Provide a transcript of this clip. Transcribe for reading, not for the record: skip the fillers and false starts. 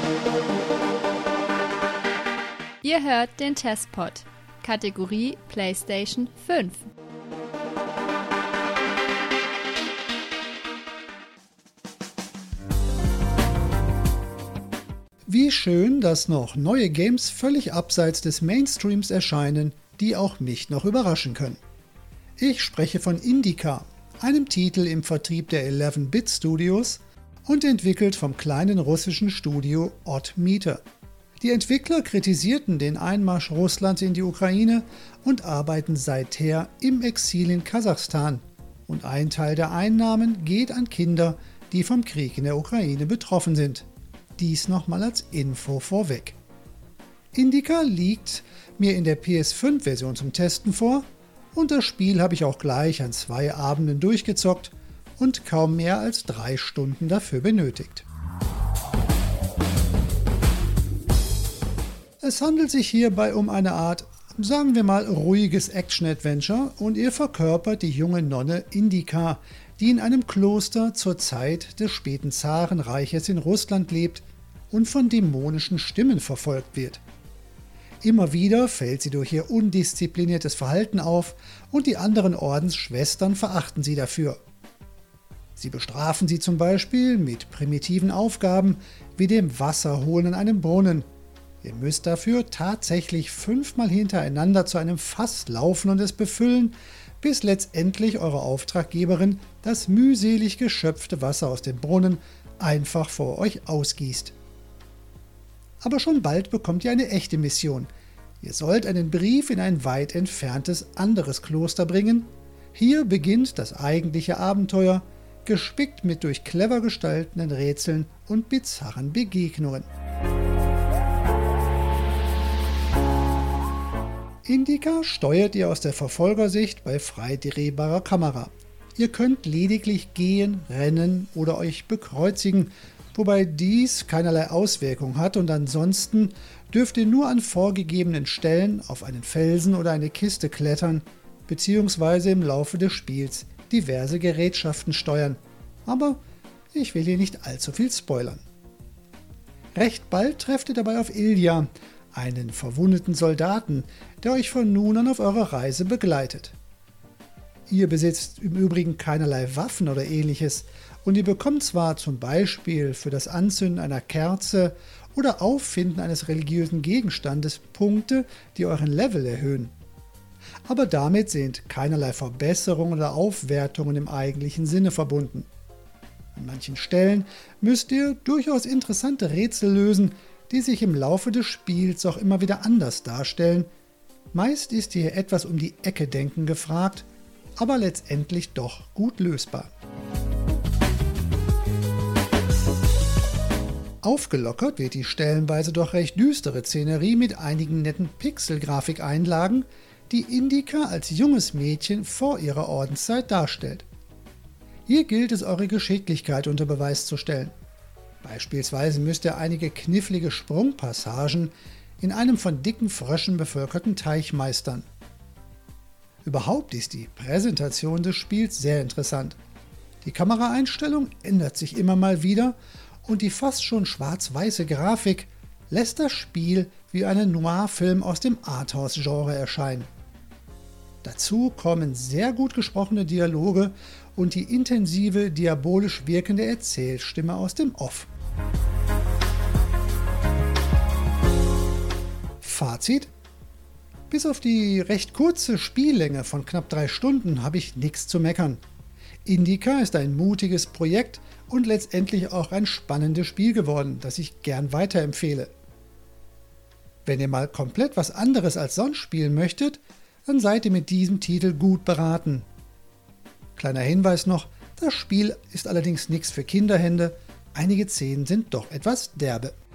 Ihr hört den Testpod, Kategorie PlayStation 5. Wie schön, dass noch neue Games völlig abseits des Mainstreams erscheinen, die auch mich noch überraschen können. Ich spreche von Indica, einem Titel im Vertrieb der 11-Bit Studios und entwickelt vom kleinen russischen Studio Odd Meter. Die Entwickler kritisierten den Einmarsch Russlands in die Ukraine und arbeiten seither im Exil in Kasachstan. Und ein Teil der Einnahmen geht an Kinder, die vom Krieg in der Ukraine betroffen sind. Dies nochmal als Info vorweg. Indica liegt mir in der PS5-Version zum Testen vor und das Spiel habe ich auch gleich an 2 Abenden durchgezockt und kaum mehr als 3 Stunden dafür benötigt. Es handelt sich hierbei um eine Art, sagen wir mal, ruhiges Action-Adventure und ihr verkörpert die junge Nonne Indica, die in einem Kloster zur Zeit des späten Zarenreiches in Russland lebt und von dämonischen Stimmen verfolgt wird. Immer wieder fällt sie durch ihr undiszipliniertes Verhalten auf und die anderen Ordensschwestern verachten sie dafür. Sie bestrafen sie zum Beispiel mit primitiven Aufgaben wie dem Wasserholen an einem Brunnen. Ihr müsst dafür tatsächlich 5-mal hintereinander zu einem Fass laufen und es befüllen, bis letztendlich eure Auftraggeberin das mühselig geschöpfte Wasser aus dem Brunnen einfach vor euch ausgießt. Aber schon bald bekommt ihr eine echte Mission. Ihr sollt einen Brief in ein weit entferntes anderes Kloster bringen. Hier beginnt das eigentliche Abenteuer, gespickt mit durch clever gestalteten Rätseln und bizarren Begegnungen. Indica steuert ihr aus der Verfolgersicht bei frei drehbarer Kamera. Ihr könnt lediglich gehen, rennen oder euch bekreuzigen, wobei dies keinerlei Auswirkung hat und ansonsten dürft ihr nur an vorgegebenen Stellen auf einen Felsen oder eine Kiste klettern, beziehungsweise im Laufe des Spiels diverse Gerätschaften steuern. Aber ich will hier nicht allzu viel spoilern. Recht bald trefft ihr dabei auf Ilya, einen verwundeten Soldaten, der euch von nun an auf eurer Reise begleitet. Ihr besitzt im Übrigen keinerlei Waffen oder ähnliches und ihr bekommt zwar zum Beispiel für das Anzünden einer Kerze oder Auffinden eines religiösen Gegenstandes Punkte, die euren Level erhöhen. Aber damit sind keinerlei Verbesserungen oder Aufwertungen im eigentlichen Sinne verbunden. An manchen Stellen müsst ihr durchaus interessante Rätsel lösen, die sich im Laufe des Spiels auch immer wieder anders darstellen. Meist ist hier etwas um die Ecke denken gefragt, aber letztendlich doch gut lösbar. Aufgelockert wird die stellenweise doch recht düstere Szenerie mit einigen netten Pixel-Grafikeinlagen, die Indica als junges Mädchen vor ihrer Ordenszeit darstellt. Hier gilt es, eure Geschicklichkeit unter Beweis zu stellen. Beispielsweise müsst ihr einige knifflige Sprungpassagen in einem von dicken Fröschen bevölkerten Teich meistern. Überhaupt ist die Präsentation des Spiels sehr interessant. Die Kameraeinstellung ändert sich immer mal wieder und die fast schon schwarz-weiße Grafik lässt das Spiel wie einen Noir-Film aus dem Arthouse-Genre erscheinen. Dazu kommen sehr gut gesprochene Dialoge und die intensive, diabolisch wirkende Erzählstimme aus dem Off. Fazit: Bis auf die recht kurze Spiellänge von knapp 3 Stunden habe ich nichts zu meckern. Indica ist ein mutiges Projekt und letztendlich auch ein spannendes Spiel geworden, das ich gern weiterempfehle. Wenn ihr mal komplett was anderes als sonst spielen möchtet, dann seid ihr mit diesem Titel gut beraten. Kleiner Hinweis noch, das Spiel ist allerdings nichts für Kinderhände, einige Szenen sind doch etwas derbe.